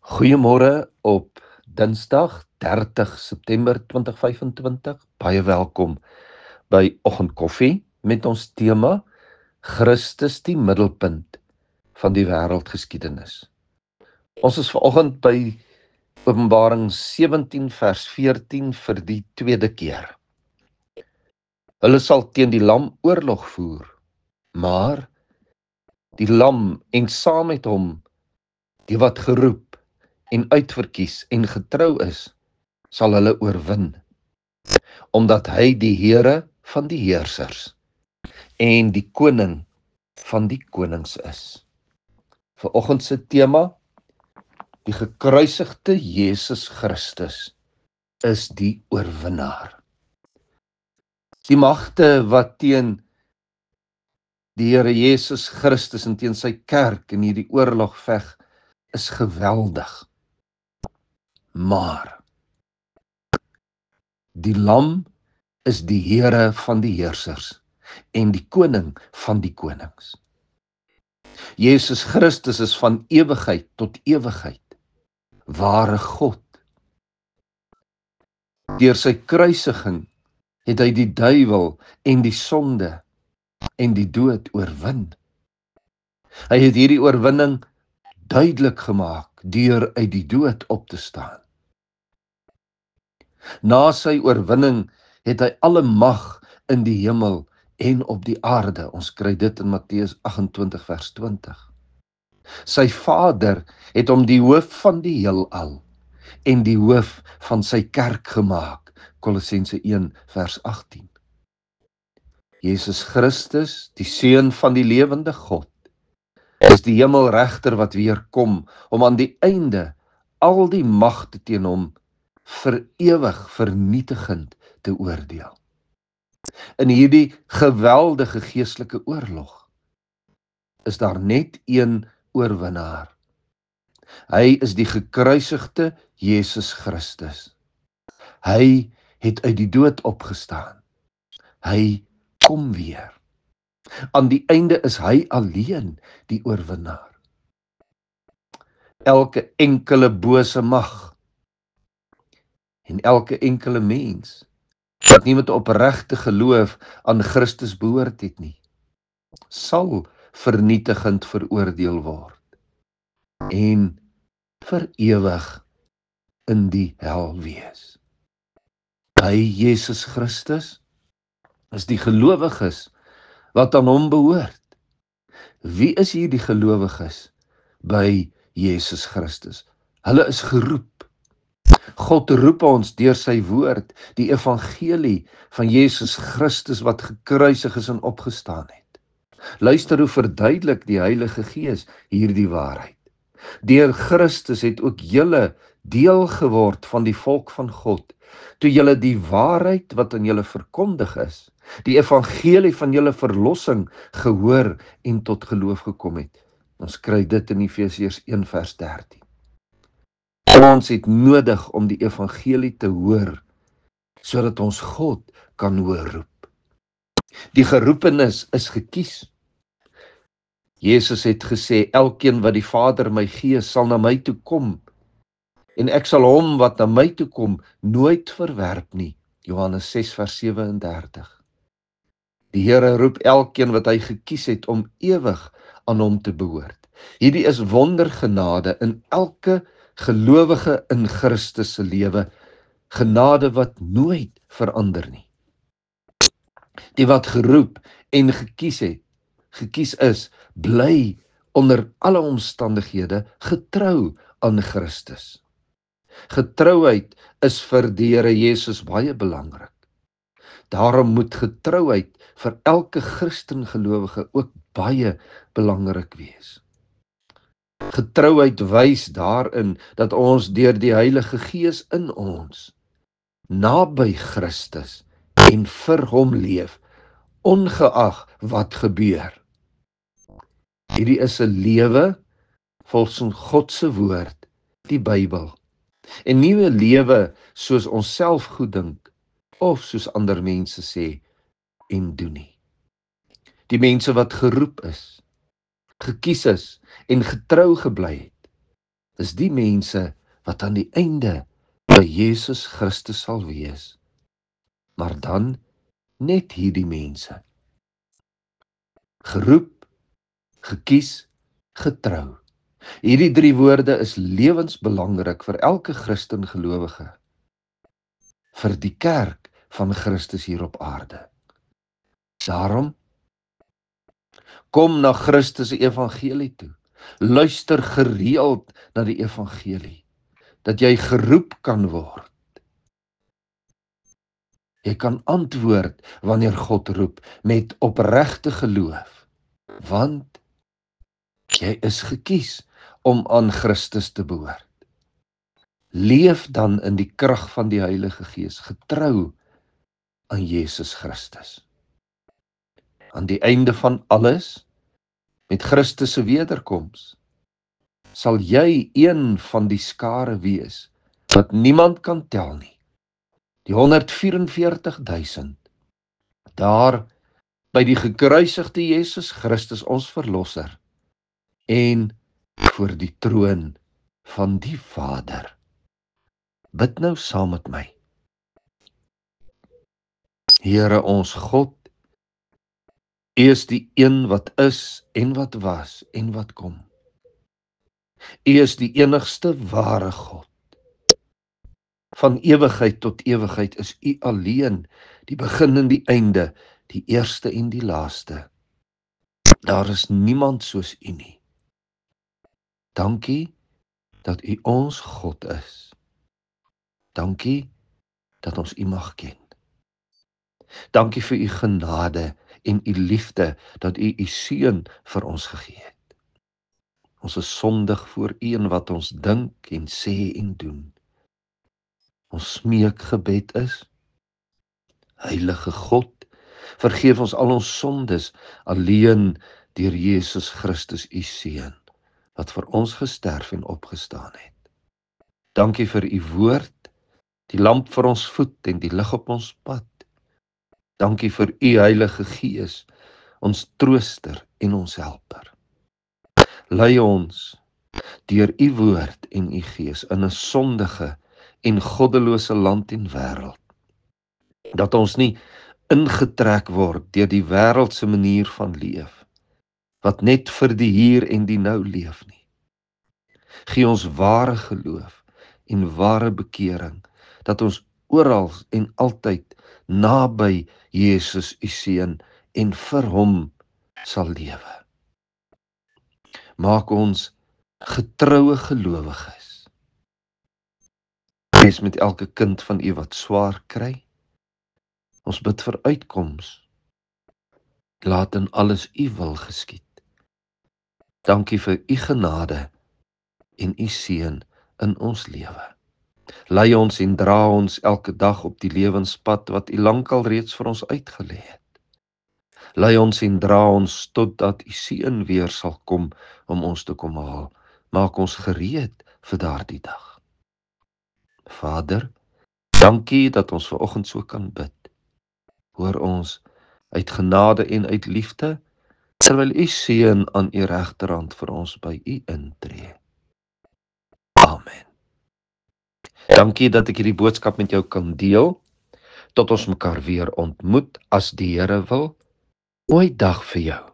Goeiemôre op Dinsdag 30 September 2025. Baie welkom by Oggendkoffie met ons tema Christus die middelpunt van die wêreldgeskiedenis. Ons is vanoggend by Openbaring 17 vers 14 vir die tweede keer. Hulle sal teen die lam oorlog voer, maar die lam en saam met hom die wat geroep en uitverkies en getrou is, sal hulle oorwin, omdat hy die Here van die heersers en die koning van die konings is. Vanoggend se tema, die gekruisigde Jesus Christus is die oorwinnaar. Die magte wat teen die Here Jesus Christus en teen sy kerk in hierdie oorlog veg, is geweldig. Maar die lam is die Here van die heersers en die koning van die konings. Jesus Christus is van ewigheid tot ewigheid, ware God. Deur sy kruisiging het hy die duiwel en die sonde en die dood oorwin. Hy het hierdie oorwinning duidelik gemaak deur uit die dood op te staan. Na sy oorwinning het hy alle mag in die hemel en op die aarde. Ons kry dit in Matteus 28 vers 20. Sy Vader het hom die hoof van die heelal en die hoof van sy kerk gemaak. Kolossense 1 vers 18. Jesus Christus, die Seun van die lewende God, is die hemelregter wat weer kom om aan die einde al die magte teen hom vir ewig vernietigend te oordeel. In hierdie geweldige geestelike oorlog is daar net een oorwinnaar. Hy is die gekruisigde Jesus Christus. Hy het uit die dood opgestaan. Hy kom weer. Aan die einde is hy alleen die oorwinnaar. Elke enkele bose mag en elke enkele mens wat nie met opregte geloof aan Christus behoort het nie, sal vernietigend veroordeel word en vir ewig in die hel wees. Hy, Jesus Christus, is die gelowiges wat aan hom behoort. Wie is hier die gelowiges by Jesus Christus? Hulle is geroep. God roep ons deur sy woord, die evangelie van Jesus Christus wat gekruisig is en opgestaan het. Luister hoe verduidelik die Heilige Gees hierdie waarheid. Deur Christus het ook julle deel geword van die volk van God, toe julle die waarheid wat aan julle verkondig is, die evangelie van julle verlossing gehoor en tot geloof gekom het. Ons kry dit in Efesiërs 1 vers 13. Ons het nodig om die evangelie te hoor, sodat ons God kan hoor roep. Die geroepenis is gekies. Jesus het gesê, elkeen wat die Vader my gee, sal na my toe kom, en ek sal hom wat na my toe kom, nooit verwerp nie. Johannes 6 vers 37. Die Here roep elkeen wat hy gekies het om ewig aan hom te behoort. Hierdie is wondergenade in elke gelowige in Christus se lewe, genade wat nooit verander nie. Die wat geroep en gekies is, bly onder alle omstandighede getrou aan Christus. Getrouheid is vir die Here Jesus baie belangrik. Daarom moet getrouheid vir elke Christen gelowige ook baie belangrik wees. Getrouheid wys daarin dat ons deur die Heilige Gees in ons naby Christus en vir hom leef, ongeag wat gebeur. Hierdie is 'n lewe volgens God se woord, die Bybel. En nie 'n lewe soos ons self goed dink of soos ander mense sê en doen nie. Die mense wat geroep is, gekies is en getrou gebly het, is die mense wat aan die einde by Jesus Christus sal wees. Maar dan net hierdie mense. Geroep, gekies, getrou. Hierdie 3 woorde is lewensbelangrik vir elke Christen gelowige, vir die kerk van Christus hier op aarde. Daarom, kom na Christus se evangelie toe. Luister gereeld na die evangelie, dat jy geroep kan word. Jy kan antwoord wanneer God roep met opregte geloof, want jy is gekies om aan Christus te behoort. Leef dan in die krag van die Heilige Gees, getrou aan Jesus Christus. Aan die einde van alles, met Christus se wederkoms, sal jy een van die skare wees wat niemand kan tel nie. Die 144.000, daar by die gekruisigde Jesus Christus ons verlosser en voor die troon van die Vader. Bid nou saam met my. Here ons God, U is die een wat is en wat was en wat kom. U is die enigste ware God. Van ewigheid tot ewigheid is U alleen, die begin en die einde, die eerste en die laaste. Daar is niemand soos U nie. Dankie dat U ons God is. Dankie dat ons U mag ken. Dankie vir U genade en U liefde dat U U seun vir ons gegee het. Ons is sondig voor U in wat ons dink en sê en doen. Ons smeekgebed is: Heilige God, vergeef ons al ons sondes alleen deur Jesus Christus U seun, wat vir ons gesterf en opgestaan het. Dankie vir U woord, die lamp vir ons voet en die lig op ons pad. Dankie vir U Heilige Gees, ons trooster en ons helper. Lei ons deur U woord en U Gees in 'n sondige en goddelose land en wêreld, dat ons nie ingetrek word deur die wêreldse manier van leef, wat net vir die hier en die nou leef nie. Gee ons ware geloof en ware bekering, dat ons oral en altyd naby Jesus U seun en vir Hom sal lewe. Maak ons getroue gelowiges. Wees met elke kind van U wat swaar kry. Ons bid vir uitkoms. Laat in alles U wil geskied. Dankie vir U genade en U seën in ons lewe. Lei ons en dra ons elke dag op die lewenspad wat U lankal reeds vir ons uitgelê het. Lei ons en dra ons totdat U seun weer sal kom om ons te kom haal. Maak ons gereed vir daardie dag. Vader, dankie dat ons vanoggend so kan bid. Hoor ons uit genade en uit liefde, terwyl U seun aan U regterhand vir ons by U intree. Amen. Dankie dat ek hierdie boodskap met jou kan deel. Tot ons mekaar weer ontmoet as die Here wil. Mooi dag vir jou.